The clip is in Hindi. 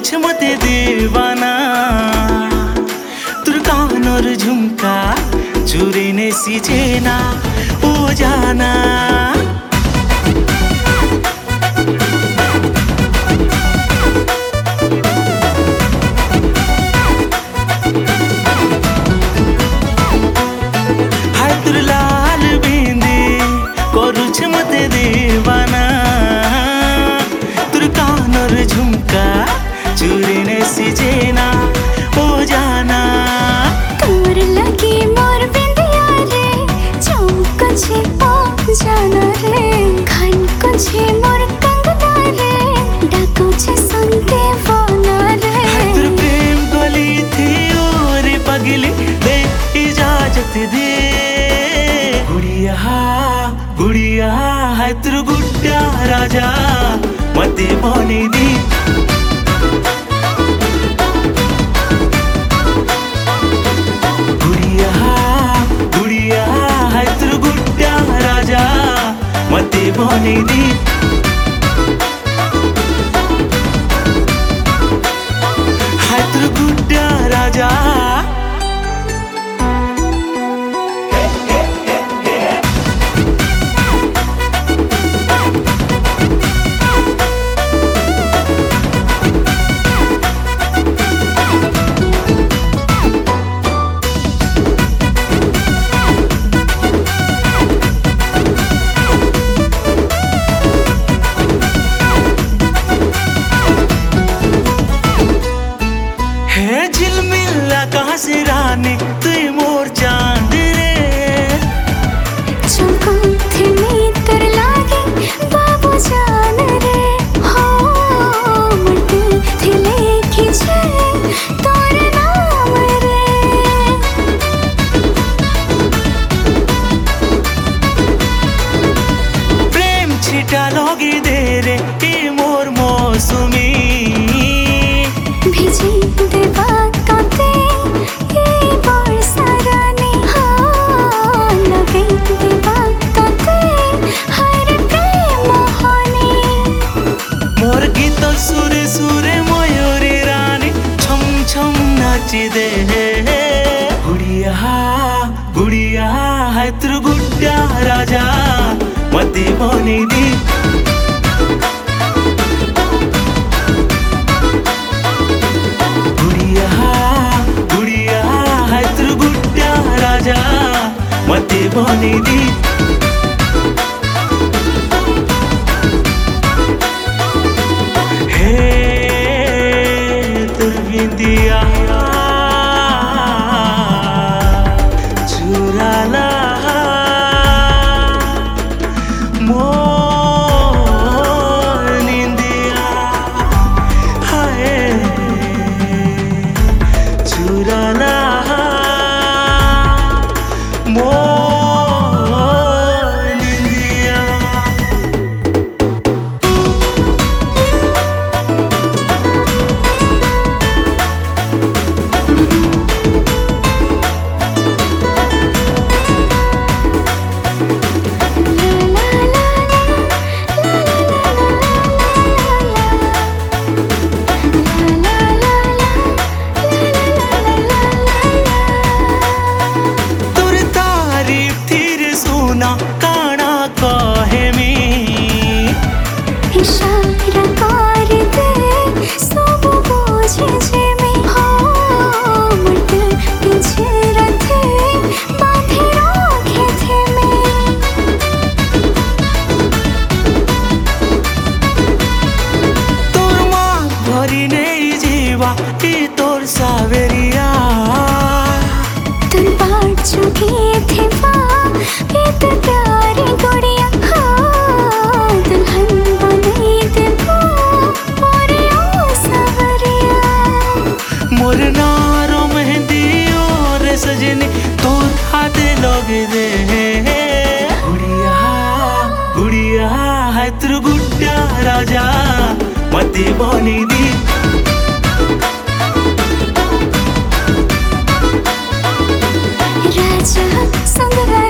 କରୁଛ ମତେ देवाना তোর কানর ঝুমকা চুরে নেছি চেনা ও জানা হায় তোর লাল বিন্দি କରୁଛ মতে देवाना তোর কানর ঝুমকা চুরে নেছি চেনা ও জানা तोर लगे मोर बिंदिया रे चमकछे ओ जाना रे खन कछे मोर कंगना रे डाकुछे संते वाना रे তোর প্রেম গলি থी ओरे पगली दे इजाजत दे गुड़िया है তোর गुड्डा राजा मते बने दी गुड़िया है তোর गुड्डा राजा मते बने दी है তোর गुड्डा राजा कहाँ से रानी तू मोर चांद रे चमकते में तर लागे बाबू जान रे हो मरते थे लेके छे तोर नाम रे प्रेम छिटा लोगी दे रे ए मोर मौसमी भिजी देवा काते ये बरसा रानी हाँ लगे देवा काते हर प्रेम मोहनी मोर गीत सुरे सुरे मयूरी रानी छम छम नाची दे गुड़िया है তোর गुड्डा राजा मते बने दी गुड़िया है তোর गुड्डा राजा मते बने दी हे তোর बिंदिया चुराला मोर निंदिया हाय चुराला मोर निंदिया তোর तारीफ थीर सुना काना कहे में इशारा कर दे सब बोझे जे में हो मरते पीछे रथे बांधे रखे थे में তোর মা ঘরি নেই जीवा ई তোর सावेरिया तुम बाट चुके थे वहाँ ये तो प्यारी गुड़िया हाँ दुल्हन बने थे वो और ओ सवरिया मोर नारो मेहंदी और सजनी तोर हाथे लगे दे गुड़िया है তোর गुड्डा राजा मते बने दी राजा संग